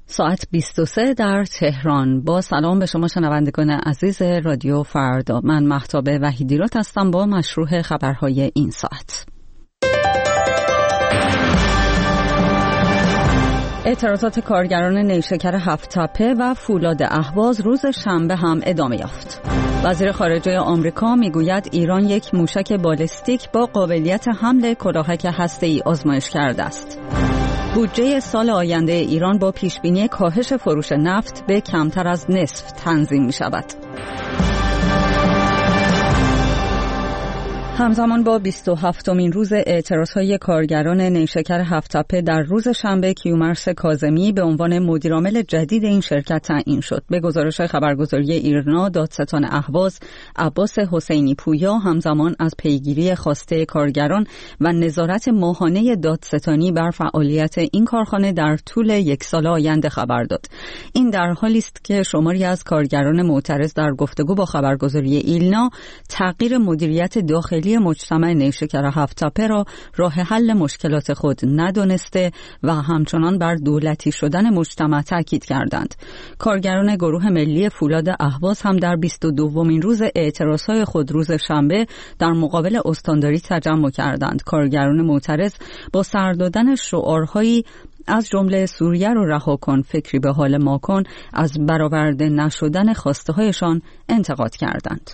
ساعت 23 در تهران. با سلام به شما شنوندگان عزیز رادیو فردا. من مهتاب وحیدیراد هستم با مشروع خبرهای این ساعت. اعتراضات کارگران نیشکر هفت‌تپه و فولاد اهواز روز شنبه هم ادامه یافت. وزیر خارجه آمریکا میگوید ایران یک موشک بالستیک با قابلیت حمل کلاهک هسته‌ای آزمایش کرده است. بودجه سال آینده ایران با پیشبینی کاهش فروش نفت به کمتر از نصف تنظیم می شود. همزمان با 27مین روز اعتراضهای کارگران نیشکر هفت‌تپه در روز شنبه، کیومرث کاظمی به عنوان مدیرعامل جدید این شرکت تعیین شد. به گزارش خبرگزاری ایرنا، دادستان اهواز عباس حسینی پویا همزمان از پیگیری خواسته کارگران و نظارت ماهانه دادستانی بر فعالیت این کارخانه در طول یک سال آینده خبر داد. این در حالی است که شماری از کارگران معترض در گفتگو با خبرگزاری ایلنا تغییر مدیریت داخلی مجتمع نیشکر هفت‌تپه را راه حل مشکلات خود ندانسته و همچنان بر دولتی شدن مجتمع تاکید کردند. کارگران گروه ملی فولاد اهواز هم در 22مین روز اعتراضهای خود روز شنبه در مقابل استانداری تجمع کردند. کارگران معترض با سر دادن شعارهایی از جمله سوریه رو رها کن، فکری به حال ما کن، از برآورده نشدن خواسته هایشان انتقاد کردند.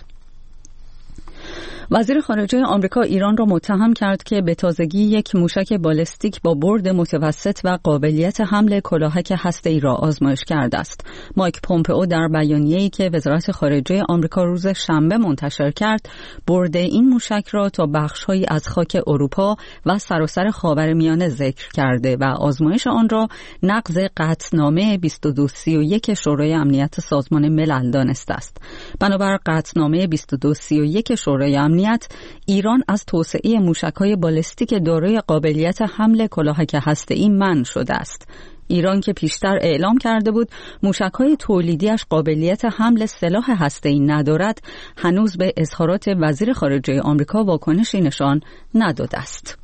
وزیر خارجه آمریکا ایران را متهم کرد که به تازگی یک موشک بالستیک با برد متوسط و قابلیت حمل کلاهک هسته‌ای را آزمایش کرده است. مایک پومپئو در بیانیه‌ای که وزارت خارجه آمریکا روز شنبه منتشر کرد، برد این موشک را تا بخش‌هایی از خاک اروپا و سراسر خاورمیانه ذکر کرده و آزمایش آن را نقض قطعنامه 2231 شورای امنیت سازمان ملل دانسته است. بنابر قطعنامه 2231 شورای امنیت، ایران از توسعه موشک‌های بالستیک دارای قابلیت حمل کلاهک هسته‌ای منع شده است. ایران که پیشتر اعلام کرده بود موشک‌های تولیدیش قابلیت حمل سلاح هسته‌ای ندارد، هنوز به اظهارات وزیر خارجه آمریکا واکنشی نشان نداده است.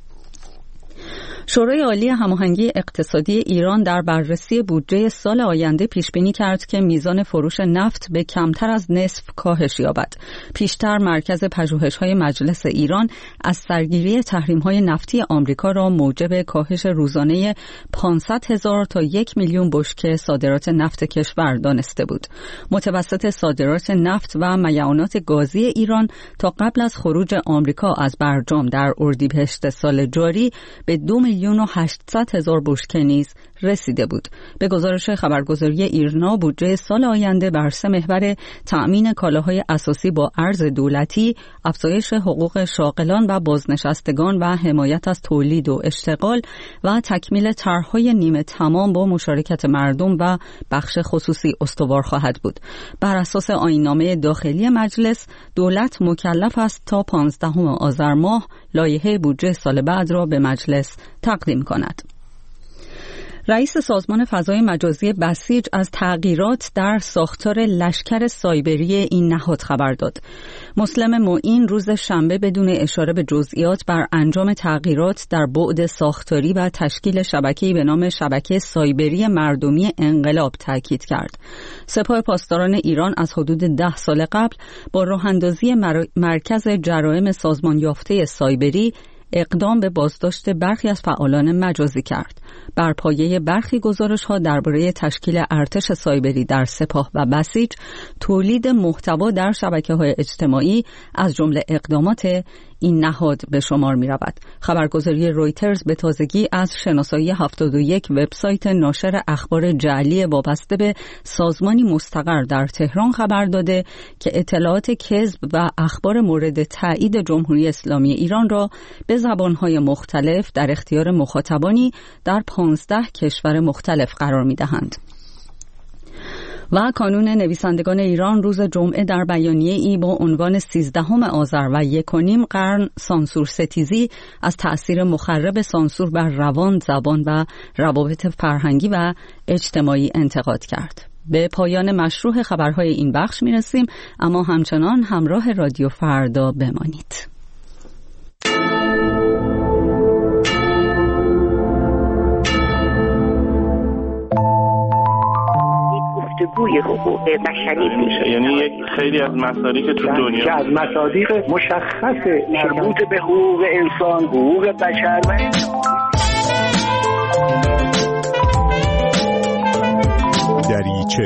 شورای عالی هماهنگی اقتصادی ایران در بررسی بودجه سال آینده پیشبینی کرد که میزان فروش نفت به کمتر از نصف کاهش یابد. پیشتر مرکز پژوهش‌های مجلس ایران از سرگیری تحریم‌های نفتی آمریکا را موجب کاهش روزانه 500,000 تا 1,000,000 بشکه صادرات نفت کشور دانسته بود. متوسط صادرات نفت و معدنیات گازی ایران تا قبل از خروج آمریکا از برجام در اردیبهشت سال جاری به 2,800,000 بشکه نیز رسیده بود. به گزارش خبرگزاری ایرنا، بودجه سال آینده بر 3 محور تأمین کالاهای اساسی با ارز دولتی، افزایش حقوق شاغلان و بازنشستگان و حمایت از تولید و اشتغال و تکمیل طرح‌های نیمه تمام با مشارکت مردم و بخش خصوصی استوار خواهد بود. بر اساس آیین‌نامه داخلی مجلس، دولت مکلف است تا 15 آذر ماه لایحه بودجه سال بعد را به مجلس تقدیم کند. رئیس سازمان فضای مجازی بسیج از تغییرات در ساختار لشکر سایبری این نهاد خبر داد. مسلم معین روز شنبه بدون اشاره به جزئیات بر انجام تغییرات در بعد ساختاری و تشکیل شبکه‌ای به نام شبکه سایبری مردمی انقلاب تاکید کرد. سپاه پاسداران ایران از حدود 10 سال قبل با راه‌اندازی مرکز جرایم سازمان یافته سایبری اقدام به بازداشت برخی از فعالان مجازی کرد. بر پایه برخی گزارش‌ها درباره تشکیل ارتش سایبری در سپاه و بسیج، تولید محتوا در شبکه‌های اجتماعی از جمله اقدامات این نهاد به شمار می‌رود. خبرگزاری رویترز به تازگی از شناسایی 71 وبسایت ناشر اخبار جعلی وابسته به سازمانی مستقر در تهران خبر داده که اطلاعات کذب و اخبار مورد تایید جمهوری اسلامی ایران را به زبان‌های مختلف در اختیار مخاطبانی در 15 کشور مختلف قرار می‌دهند. و کانون نویسندگان ایران روز جمعه در بیانیه‌ای با عنوان 13 آذر و 1.5 قرن سانسور ستیزی از تأثیر مخرب سانسور بر روان، زبان و روابط فرهنگی و اجتماعی انتقاد کرد. به پایان مشروع خبرهای این بخش می‌رسیم، اما همچنان همراه رادیو فردا بمانید. بازگوی حقوق بشری میشه. یعنی یک خیلی از مصادیق تو دنیا که از مصادیق مشخص مربوط به حقوق انسان، حقوق بشر دریچه.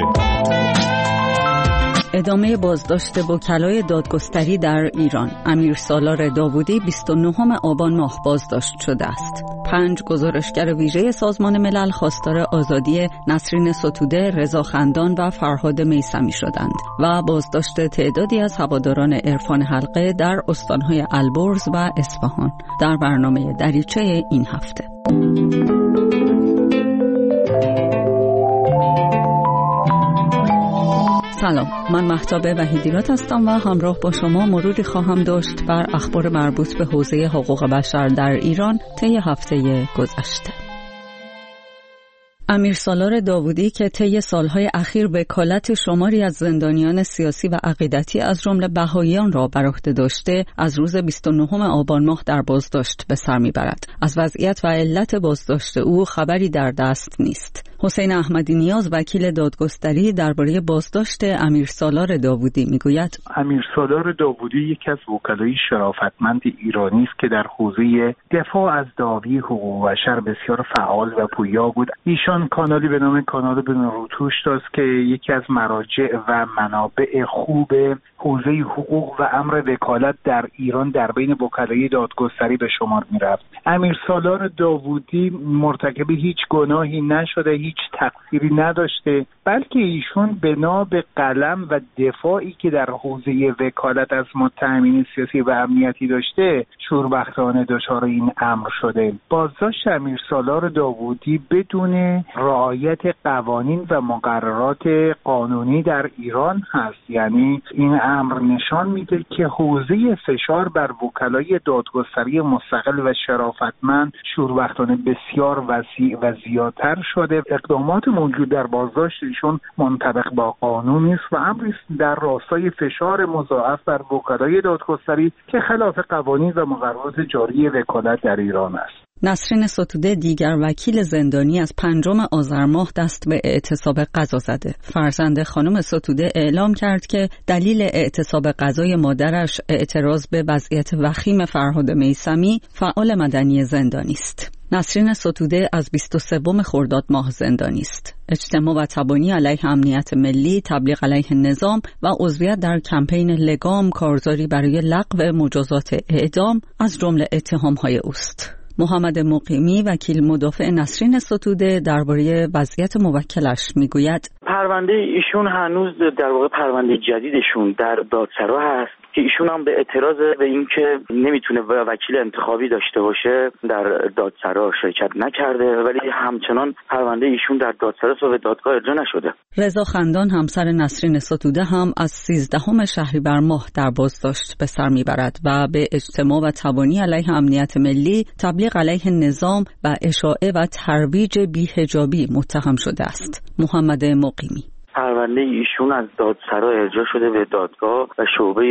ادامه بازداشت وکلای دادگستری در ایران. امیر سالار داوودی 29 آبان ماه بازداشت شده است. 5 گزارشگر ویژه سازمان ملل خواستار آزادی نسرین ستوده، رضا خندان و فرهاد میثمی شدند و بازداشت تعدادی از هواداران عرفان حلقه در استانهای البرز و اصفهان. در برنامه دریچه این هفته سلام، من مهتاب وحیدیرات هستم و همراه با شما مروری خواهم داشت بر اخبار مربوط به حوزه حقوق بشر در ایران طی هفته گذشته. امیر سالار داوودی که طی سالهای اخیر وکالت شماری از زندانیان سیاسی و عقیدتی از جمله بهائیان را بر عهده داشته، از روز 29 آبان ماه در بازداشت به سر میبرد. از وضعیت و علت بازداشت او خبری در دست نیست. حسین احمدی نیاز وکیل دادگستری درباره بازداشت امیر سالار داوودی میگوید: امیر سالار داوودی یکی از وکلای شرافتمند ایرانی است که در حوزه دفاع از دعاوی حقوق بشر بسیار فعال و پویا بود. ایشان کانالی به نام کانال بناروتوش داشت که یکی از مراجع و منابع خوب حوزه حقوق و امر وکالت در ایران در بین وکلای دادگستری به شمار می‌رفت. امیر سالار داوودی مرتکب هیچ گناهی نشده، هیچ تقصیری نداشته، بلکه ایشون بنا به قلم و دفاعی که در حوزه وکالت از متهمین سیاسی و امنیتی داشته، شوربختانه دچار این امر شده. بازداشت امیر سالار داوودی بدون رعایت قوانین و مقررات قانونی در ایران هست. یعنی این امر نشان میده که حوزه فشار بر وکلای دادگستری مستقل و شرافتمند شوربختانه بسیار وسیع و زیادتر شده. اقدامات موجود در بازداشت ایشون منطبق با قانون نیست و امری در راستای فشار مضاعف بر وکلای دادگستری که خلاف قوانین و مقررات جاری وکالت در ایران است. نسرین ستوده دیگر وکیل زندانی از 5 آذر ماه دست به اعتصاب قضا زده. فرزند خانم ستوده اعلام کرد که دلیل اعتصاب قضای مادرش اعتراض به وضعیت وخیم فرهاد میثمی، فعال مدنی زندانی است. نسرین ستوده از 23 خرداد ماه زندانی است. اجتماع و تبانی علیه امنیت ملی، تبلیغ علیه نظام و عضویت در کمپین لگام کارزاری برای لغو مجازات اعدام از جمله اتهام‌های اوست. محمد مقیمی وکیل مدافع نسرین ستوده درباره وضعیت موکلش میگوید: پرونده ایشون هنوز در واقع پرونده جدیدشون در دادسرا هست که ایشون هم به اعتراض به اینکه نمیتونه وکیل انتخابی داشته باشه در دادسرا شرکت نکرده، ولی همچنان پرونده ایشون در دادسرا و دادگاه ارجاع نشده. رضا خندان همسر نسرین ستوده هم از 13 شهریور ماه در بازداشت به سر میبرد و به اجتماع و تبانی علیه امنیت ملی، تبلیغ علیه نظام و اشاعه و ترویج بی‌حجابی متهم شده است. محمد مقیمی: پرونده ایشون از دادسرا ارجاع شده به دادگاه و شعبه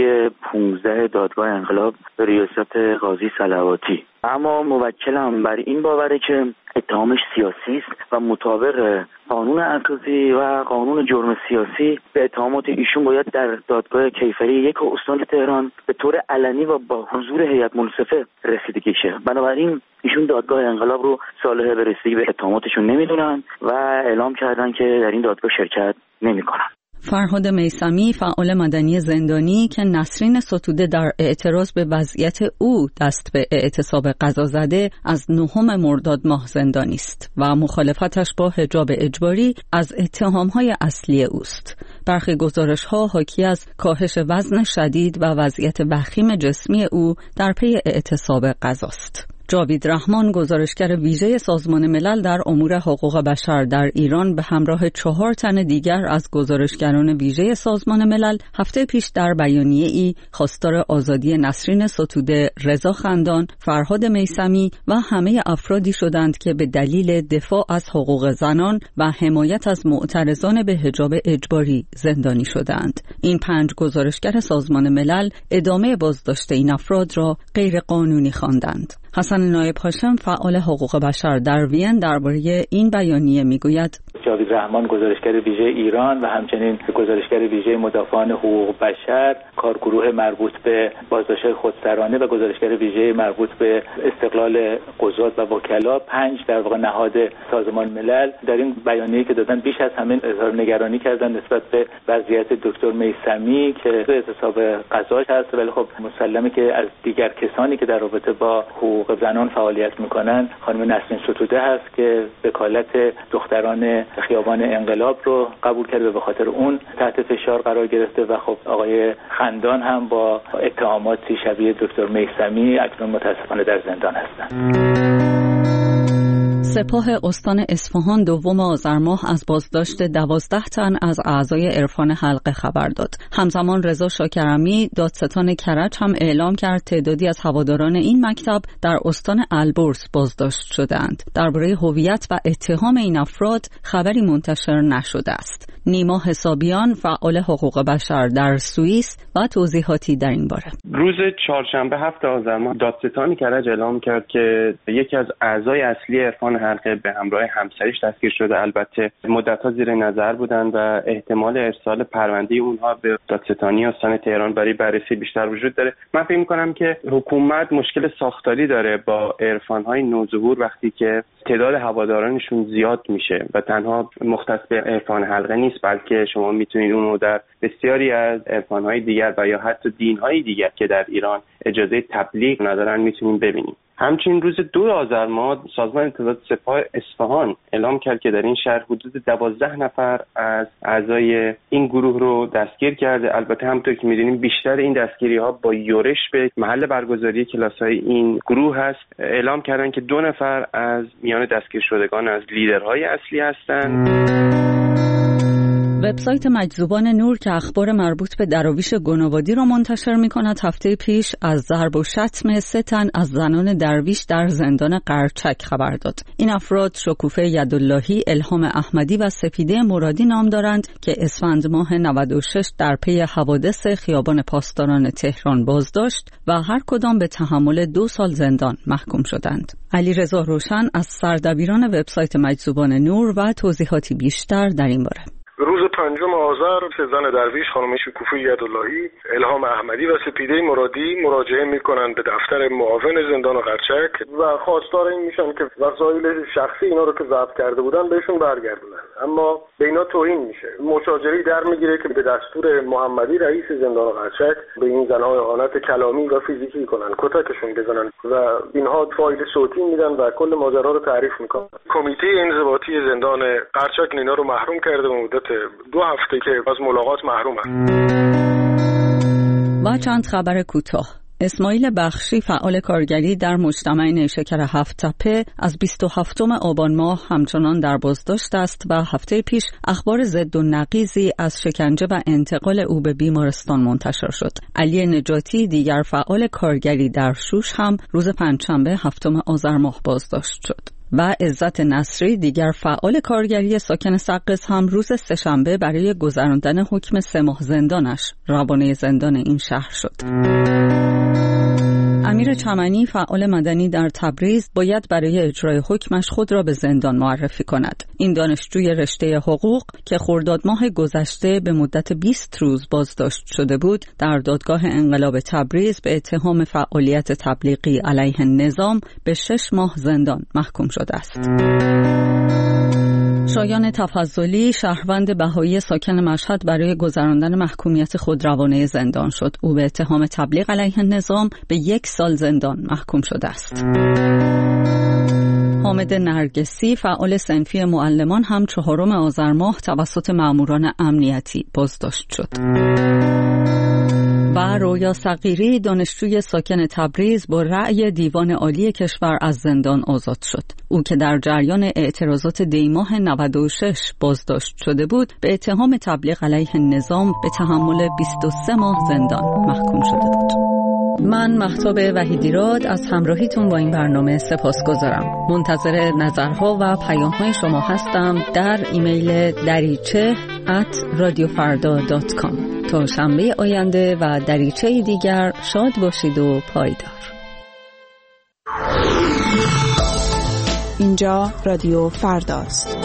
15 دادگاه انقلاب به ریاست قاضی صلواتی. اما موکلم بر این باوره که اتهامش سیاسی است و مطابق قانون اساسی و قانون جرم سیاسی به اتهامات ایشون باید در دادگاه کیفری 1 استان تهران به طور علنی و با حضور هیئت منصفه رسیدگی شه. بنابراین ایشون دادگاه انقلاب رو صالح به رسیدگی به اتهاماتشون نمیدونن و اعلام کردن که در این دادگاه شرکت نمیکنن. فرهاد میثمی فعال مدنی زندانی که نسرین ستوده در اعتراض به وضعیت او دست به اعتصاب قضا زده، از 9 مرداد ماه زندانی است و مخالفتش با حجاب اجباری از اتهامهای اصلی اوست. برخی گزارش‌ها حاکی از کاهش وزن شدید و وضعیت وخیم جسمی او در پی اعتصاب قضاست. جاوید رحمان گزارشگر ویژه سازمان ملل در امور حقوق بشر در ایران به همراه 4 تن دیگر از گزارشگران ویژه سازمان ملل هفته پیش در بیانیه‌ای خواستار آزادی نسرین ستوده، رضا خندان، فرهاد میثمی و همه افرادی شدند که به دلیل دفاع از حقوق زنان و حمایت از معترضان به حجاب اجباری زندانی شدند. این 5 گزارشگر سازمان ملل ادامه بازداشت این افراد را غیر قانونی خواندند. حسن نایب هاشم فعال حقوق بشر در وین درباره این بیانیه میگوید: جاوید رحمان گزارشگر ویژه ایران و همچنین گزارشگر ویژه مدافعان حقوق بشر، کارگروه مربوط به بازداشت خودسرانه و گزارشگر ویژه مربوط به استقلال قضات و وکلا، 5 در واقع نهاد سازمان ملل در این بیانیه‌ای که دادن بیش از همه اظهار نگرانی کردن نسبت به وضعیت دکتر میثمی که به اعتصاب قضاش هست، ولی خب مسلمه که از دیگر کسانی که در رابطه با حقوق زنان فعالیت میکنن خانم نسرین ستوده هست که وکالت دختران خیابان انقلاب رو قبول کرده و به خاطر اون تحت فشار قرار گرفته و خب آقای خندان هم با اتهاماتی شبیه دکتر میثمی اکنون متاسفانه در زندان هستند. سپاه استان اصفهان 2 آذر ماه از بازداشت 12 تن از اعضای عرفان حلقه خبر داد. همزمان رضا شاکرمی دادستان کرج هم اعلام کرد تعدادی از هواداران این مکتب در استان البرز بازداشت شدند. درباره هویت و اتهام این افراد خبری منتشر نشده است. نیما حسابیان فعال حقوق بشر در سوئیس و توضیحاتی در این باره. روز چهارشنبه 7 آذر ماه دادستان کرج اعلام کرد که یکی از اعضای اصلی عرفان حلقه به همراه همسرش دستگیر شده. البته مدت‌ها زیر نظر بودند و احتمال ارسال پرونده اونها به دادستانی استان تهران برای بررسی بیشتر وجود داره. من فکر می‌کنم که حکومت مشکل ساختاری داره با عرفان‌های نوظهور وقتی که تعداد هوادارانشون زیاد میشه و تنها مختص به عرفان حلقه نیست، بلکه شما میتونید اونو در بسیاری از عرفان‌های دیگر و یا حتی دین‌های دیگر که در ایران اجازه تبلیغ ندارن میتونید ببینید. همچنین روز 2 آذر ماه سازمان اطلاعات سپاه اصفهان اعلام کرد که در این شهر حدود 12 نفر از اعضای این گروه رو دستگیر کرده. البته همونطور که می‌دونیم بیشتر این دستگیری‌ها با یورش به محل برگزاری کلاس‌های این گروه هست. اعلام کردن که 2 نفر از میان دستگیر شدگان از لیدرهای اصلی هستند. وبسایت مجذوبان نور که اخبار مربوط به دراویش گنابادی را منتشر می‌کند هفته پیش از ضرب و شتم 3 تن از زنان درویش در زندان قرچک خبر داد. این افراد شکوفه یداللهی، الهام احمدی و سپیده مرادی نام دارند که اسفند ماه 96 در پی حوادث خیابان پاسداران تهران بازداشت و هر کدام به تحمل 2 سال زندان محکوم شدند. علیرضا روشن از سردبیران وبسایت مجذوبان نور و توضیحاتی بیشتر در این باره. روز 5 آذر 3 زن درویش خانم شکوفه یداللهی، الهام احمدی و سپیده مرادی مراجعه میکنن به دفتر معاون زندان قرچک و خواستار این میشن که وسایل شخصی اینا رو که ضبط کرده بودن بهشون برگردونن، اما به اینا توهین میشه. مشاجره در میگیره که به دستور محمدی رئیس زندان قرچک به این زنها اهانت کلامی و فیزیکی کنن، کتکشون بزنن و اینها فایل صوتی میدن و کل ماجرا رو تعریف میکنن. کمیته انضباطی زندان قرچک اینا رو محروم کرده و مدت 2 هفته که از ملاقات محرومن. و چند خبر کوتاه. اسماعیل بخشی فعال کارگری در مجتمع نیشکر 7 تپه از 27 آبان ماه همچنان در بازداشت است و هفته پیش اخبار ضد و نقیضی از شکنجه و انتقال او به بیمارستان منتشر شد. علی نجاتی دیگر فعال کارگری در شوش هم روز پنجشنبه 7 آذر ماه بازداشت شد. و عزت نصری دیگر فعال کارگری ساکن سقز هم روز سه‌شنبه برای گذراندن حکم 3 ماه زندانش روانه زندان این شهر شد. امیر چمنی فعال مدنی در تبریز باید برای اجرای حکمش خود را به زندان معرفی کند. این دانشجوی رشته حقوق که خرداد ماه گذشته به مدت 20 روز بازداشت شده بود در دادگاه انقلاب تبریز به اتهام فعالیت تبلیغی علیه نظام به 6 ماه زندان محکوم شده است. شایان تفضلی شهروند بهایی ساکن مشهد برای گذراندن محکومیت خود روانه زندان شد. او به اتهام تبلیغ علیه نظام به 1 سال زندان محکوم شده است. حامد نرگسی فعال صنفی معلمان هم 4 آذر ماه توسط ماموران امنیتی بازداشت شد. و رویا صغیری دانشجوی ساکن تبریز با رأی دیوان عالی کشور از زندان آزاد شد. او که در جریان اعتراضات دیماه 96 بازداشت شده بود به اتهام تبلیغ علیه نظام به تحمل 23 ماه زندان محکوم شده بود. من مهتاب وحیدیراد از همراهیتون با این برنامه سپاسگزارم. منتظر نظرها و پیام‌های شما هستم در ایمیل dariche@radiofarda.com. تا شنبه آینده و دریچه دیگر شاد باشید و پایدار. اینجا رادیو فرداست.